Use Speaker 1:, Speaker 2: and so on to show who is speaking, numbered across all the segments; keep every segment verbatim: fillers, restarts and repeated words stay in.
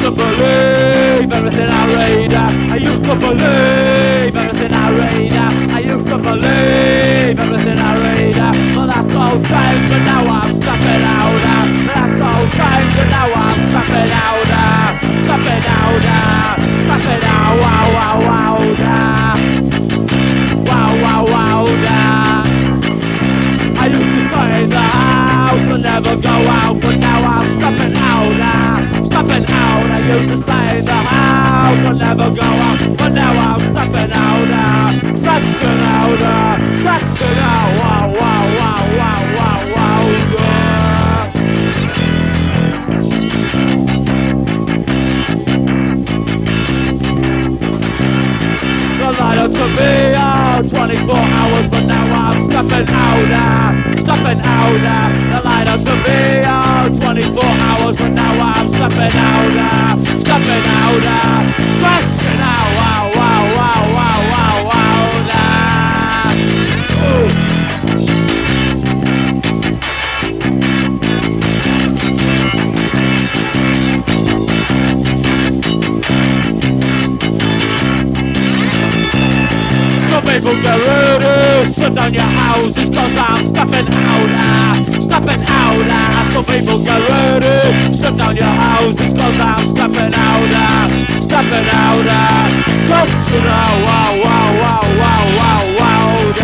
Speaker 1: to believe everything I read. I used to believe everything I read. I used to believe everything I read. But that's all changed and now I'm stepping out. That's all changed and now I'm stepping out. Stepping out. Stepping out. Wow, wow, wow. Wow, wow, wow. I used to stay in the house and never go out, but now I'm stepping out, uh, stepping out. I used to stay in the house and never go out, but now I'm stepping out, uh, stepping out, uh, stepping out. Wow, wow, wow, wow, wow, wow, yeah. The light up to me, oh, twenty-four hours, but now I'm stepping out, uh, stepping out, uh, the light up to me, oh, twenty-four hours, but now I'm stepping out, uh, stepping out, uh, stretching out, wow, wow, wow, wow, wow, wow, uh, ooh. Some people get ready, shut down your houses cause I'm stepping out, uh, stepping out, uh. Some people get ready, shut down your houses cause I'm stepping out, uh, stepping out, uh. Stretching out, wow, wow, wow, wow, wow, wow, uh.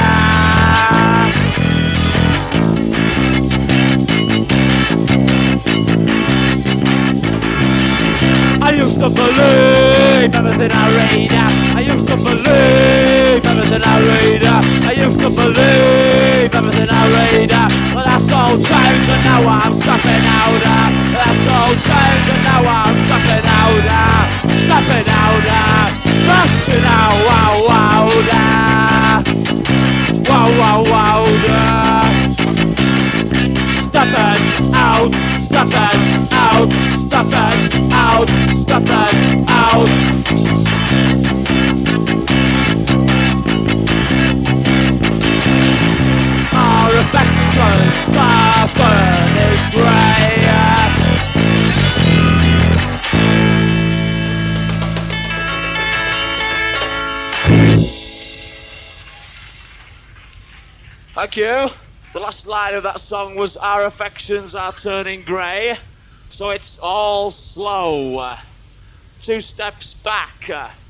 Speaker 1: I used to believe everything I read. I used to believe everything I read. I used to believe everything I read. But that's all changed and now I'm stepping out. That's all changed and now I'm stepping out. Stepping out. Stepping out. Wow, wow, wow, wow, wow. Stepping out, stepping out, stepping out, stepping out. Our affections are turning grey. Thank you. The last line of that song was "Our affections are turning grey," so it's all slow. Uh, two steps back. Uh,